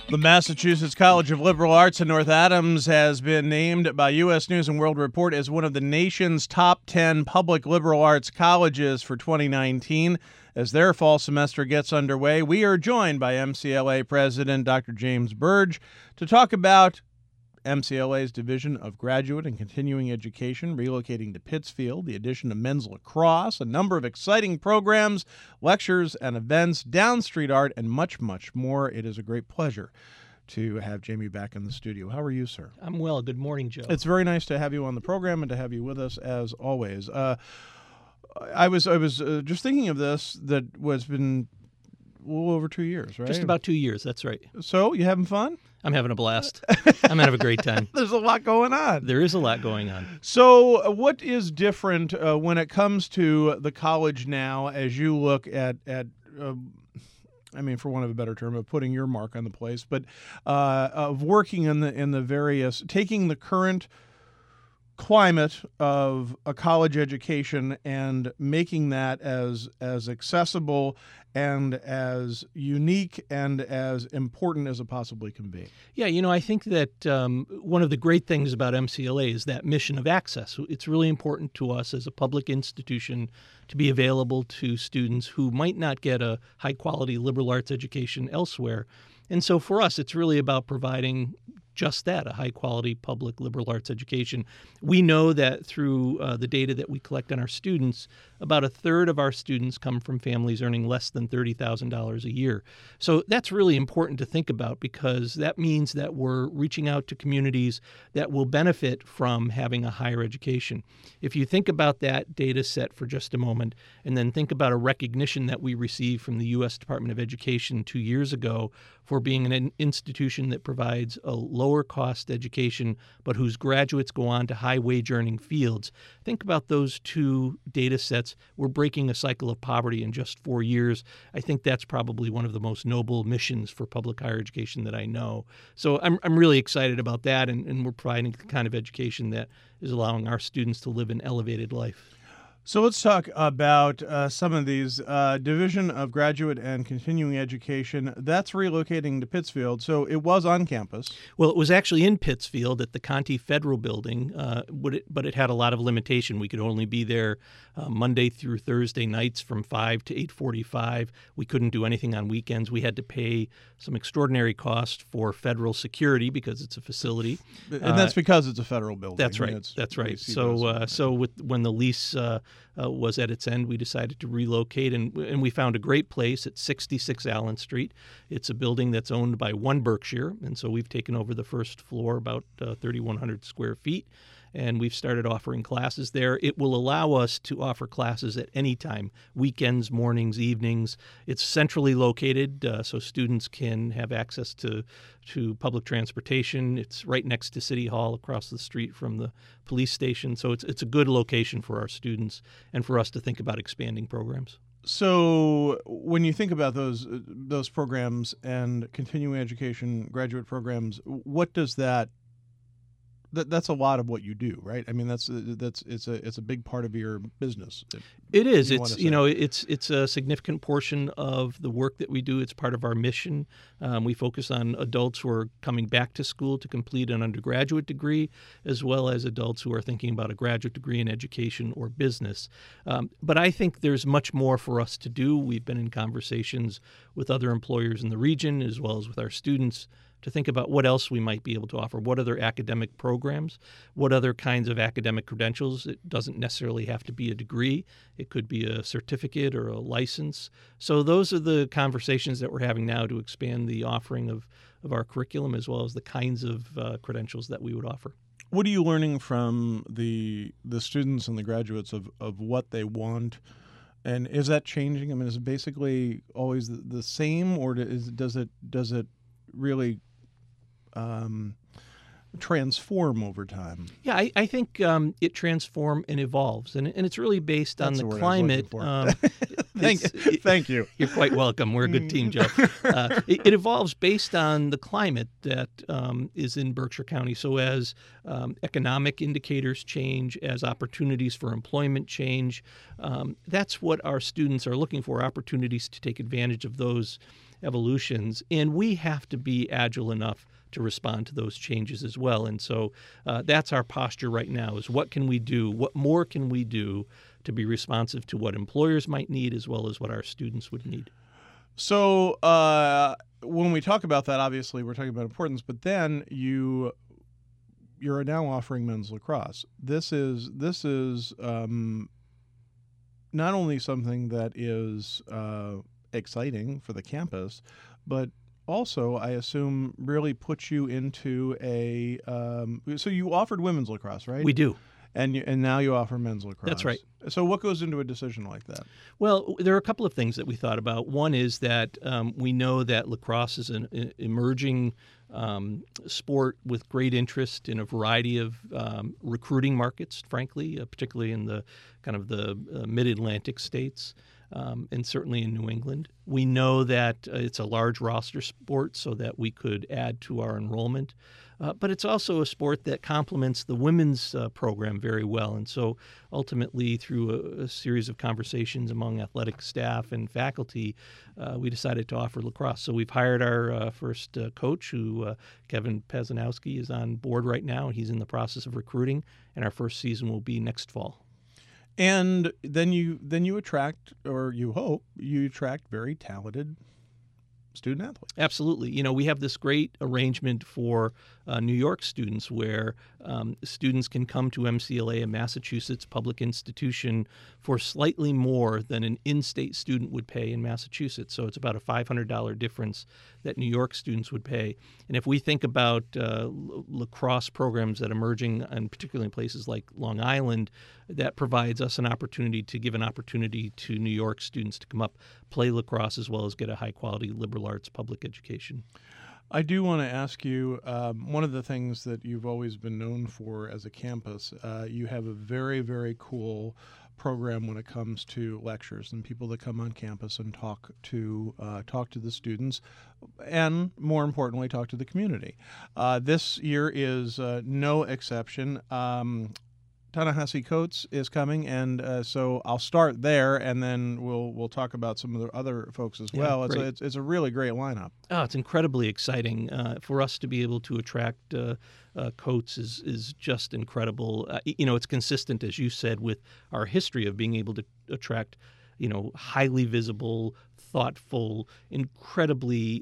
The Massachusetts College of Liberal Arts in North Adams has been named by U.S. News & World Report as one of the nation's top 10 public liberal arts colleges for 2019. As their fall semester gets underway, we are joined by MCLA President Dr. James Burge to talk about MCLA's Division of Graduate and Continuing Education relocating to Pittsfield, the addition of men's lacrosse, a number of exciting programs, lectures and events, downstreet art, and much, much more. It is a great pleasure to have Jamie back in the studio. How are you, sir? I'm well. Good morning, Joe. It's very nice to have you on the program and to have you with us as always. I was just thinking of this, that was been a little over 2 years, right? Just about 2 years, that's right. So, you having fun? I'm having a blast. I'm having a great time. There's a lot going on. There is a lot going on. So, what is different when it comes to the college now as you look at I mean, for want of a better term, of putting your mark on the place, but of working in the various, taking the current climate of a college education and making that as accessible and as unique and as important as it possibly can be? Yeah, I think that one of the great things about MCLA is that mission of access. It's really important to us as a public institution to be available to students who might not get a high-quality liberal arts education elsewhere. And so for us, it's really about providing just that, a high-quality public liberal arts education. We know that through the data that we collect on our students, about a third of our students come from families earning less than $30,000 a year. So that's really important to think about, because that means that we're reaching out to communities that will benefit from having a higher education. If you think about that data set for just a moment, and then think about a recognition that we received from the U.S. Department of Education 2 years ago for being an institution that provides a lower cost education, but whose graduates go on to high wage earning fields. Think about those two data sets. We're breaking a cycle of poverty in just 4 years. I think that's probably one of the most noble missions for public higher education that I know. So I'm really excited about that, and we're providing the kind of education that is allowing our students to live an elevated life. So let's talk about some of these. Division of Graduate and Continuing Education, that's relocating to Pittsfield. So it was on campus. Well, it was actually in Pittsfield at the Conte Federal Building, but it had a lot of limitation. We could only be there Monday through Thursday nights from 5 to 8:45. We couldn't do anything on weekends. We had to pay some extraordinary cost for federal security because it's a facility. And that's because it's a federal building. That's right. That's right. So when the lease was at its end, we decided to relocate, and we found a great place at 66 Allen Street. It's a building that's owned by One Berkshire, and so we've taken over the first floor, about 3,100 square feet, and we've started offering classes there. It will allow us to offer classes at any time, weekends, mornings, evenings. It's centrally located, so students can have access to public transportation. It's right next to City Hall, across the street from the police station. So it's a good location for our students and for us to think about expanding programs. So when you think about those programs and continuing education graduate programs, what does that's a lot of what you do, right? I mean, it's a big part of your business. It is. It's a significant portion of the work that we do. It's part of our mission. We focus on adults who are coming back to school to complete an undergraduate degree, as well as adults who are thinking about a graduate degree in education or business. But I think there's much more for us to do. We've been in conversations with other employers in the region, as well as with our students, to think about what else we might be able to offer, what other academic programs, what other kinds of academic credentials. It doesn't necessarily have to be a degree. It could be a certificate or a license. So those are the conversations that we're having now to expand the offering of our curriculum, as well as the kinds of credentials that we would offer. What are you learning from the students and the graduates of what they want? And is that changing? I mean, is it basically always the same, or does it really transform over time? Yeah, I think it transforms and evolves, and it's really based on the climate. Thank you. You're quite welcome. We're a good team, Joe. It evolves based on the climate that is in Berkshire County. So as economic indicators change, as opportunities for employment change, that's what our students are looking for, opportunities to take advantage of those evolutions, and we have to be agile enough to respond to those changes as well. And so that's our posture right now, is what can we do? What more can we do to be responsive to what employers might need as well as what our students would need? So when we talk about that, obviously we're talking about importance, but then you're now offering men's lacrosse. This is not only something that is exciting for the campus, but also, I assume, really puts you into a so you offered women's lacrosse, right? We do. And now you offer men's lacrosse. That's right. So what goes into a decision like that? Well, there are a couple of things that we thought about. One is that we know that lacrosse is an emerging sport with great interest in a variety of recruiting markets, frankly, particularly in the kind of the mid-Atlantic states. And certainly in New England. We know that it's a large roster sport so that we could add to our enrollment. But it's also a sport that complements the women's program very well. And so ultimately, through a series of conversations among athletic staff and faculty, we decided to offer lacrosse. So we've hired our first coach, who Kevin Pazanowski is on board right now. He's in the process of recruiting, and our first season will be next fall. And then you attract, or you hope you attract, very talented student athletes. Absolutely. You know, we have this great arrangement for New York students where students can come to MCLA, a Massachusetts public institution, for slightly more than an in-state student would pay in Massachusetts. So it's about a $500 difference that New York students would pay. And if we think about lacrosse programs that are emerging, and particularly in places like Long Island, that provides us an opportunity to give an opportunity to New York students to come up, play lacrosse, as well as get a high-quality liberal arts public education. I do want to ask you, one of the things that you've always been known for as a campus, you have a very, very cool program when it comes to lectures and people that come on campus and talk to the students, and more importantly, talk to the community. This year is no exception. Ta-Nehisi Coates is coming, and so I'll start there, and then we'll talk about some of the other folks as well. It's a really great lineup. Oh, it's incredibly exciting for us to be able to attract Coates is just incredible. It's consistent, as you said, with our history of being able to attract, highly visible, thoughtful, incredibly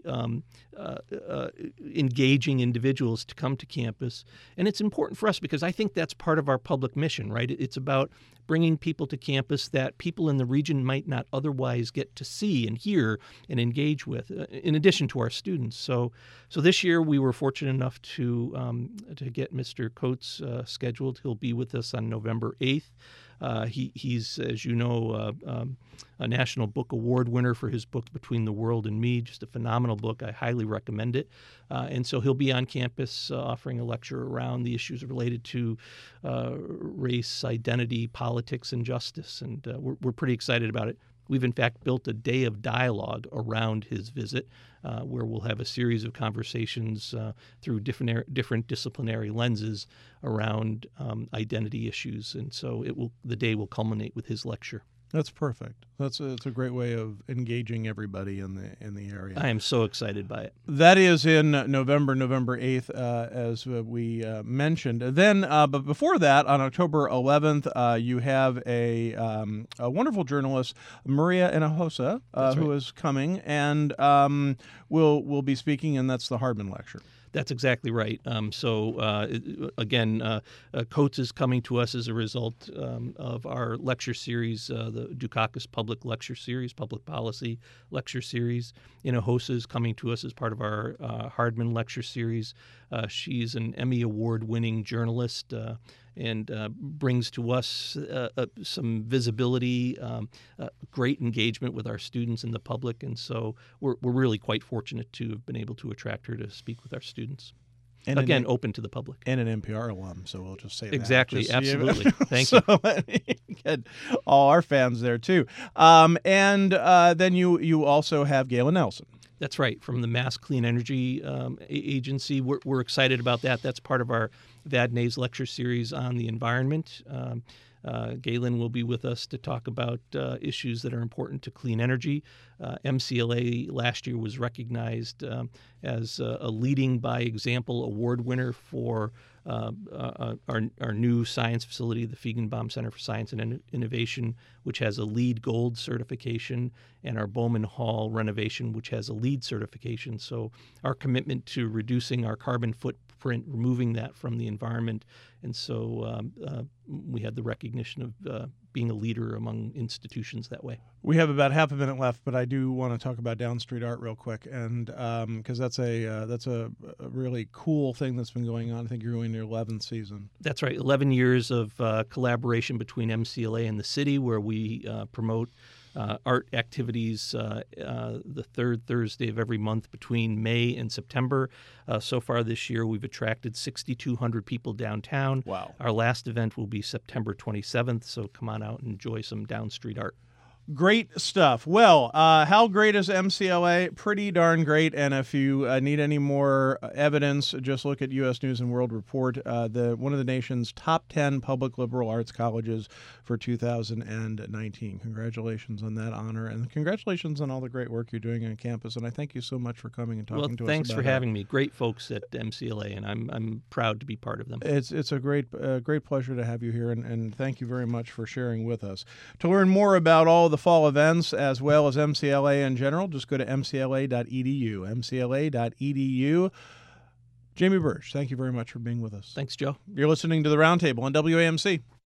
engaging individuals to come to campus. And it's important for us because I think that's part of our public mission, right? It's about bringing people to campus that people in the region might not otherwise get to see and hear and engage with, in addition to our students. So this year we were fortunate enough to get Mr. Coates scheduled. He'll be with us on November 8th. He's, as you know, a National Book Award winner for his book Between the World and Me, just a phenomenal book. I highly recommend it. And so he'll be on campus offering a lecture around the issues related to race, identity, politics, and justice. And we're pretty excited about it. We've, in fact, built a day of dialogue around his visit where we'll have a series of conversations through different disciplinary lenses around identity issues. And so the day will culminate with his lecture. That's perfect. It's a great way of engaging everybody in the area. I am so excited by it. That is in November 8th, as we mentioned. Then, but before that, on October 11th, you have a wonderful journalist, Maria Hinojosa, who is coming, and will be speaking, and that's the Hardman Lecture. That's exactly right. Again, Coates is coming to us as a result of our lecture series, the Dukakis Public Lecture Series, Public Policy Lecture Series. Hinojosa is coming to us as part of our Hardman Lecture Series. She's an Emmy Award-winning journalist and brings to us some visibility, great engagement with our students and the public. And so we're really quite fortunate to have been able to attract her to speak with our students. And again, open to the public. And an NPR alum, so we'll just say that. Exactly, absolutely. Thank you. Get all our fans there, too. And then you also have Galen Nelson. That's right, from the Mass Clean Energy Agency. We're excited about that. That's part of our Vadnais lecture series on the environment. Galen will be with us to talk about issues that are important to clean energy. MCLA last year was recognized as a leading by example award winner for our new science facility, the Feigenbaum Center for Science and Innovation, which has a LEED Gold certification, and our Bowman Hall renovation, which has a LEED certification. So our commitment to reducing our carbon footprint, removing that from the environment, and so we had the recognition of being a leader among institutions that way. We have about half a minute left, but I do want to talk about Down Street Art real quick, and because that's a really cool thing that's been going on. I think you're going to your 11th season. That's right, 11 years of collaboration between MCLA and the city, where we promote art activities the third Thursday of every month between May and September. So far this year, we've attracted 6,200 people downtown. Wow. Our last event will be September 27th, so come on out and enjoy some Down Street art. Great stuff. Well, how great is MCLA? Pretty darn great. And if you need any more evidence, just look at U.S. News and World Report, one of the nation's top 10 public liberal arts colleges for 2019. Congratulations on that honor, and congratulations on all the great work you're doing on campus. And I thank you so much for coming and talking to us about it. Thanks for having me. Great folks at MCLA, and I'm proud to be part of them. It's a great pleasure to have you here, and thank you very much for sharing with us. To learn more about all the fall events as well as MCLA in general, just go to mcla.edu. mcla.edu. Jamie Birch, thank you very much for being with us. Thanks, Joe. You're listening to The Roundtable on WAMC.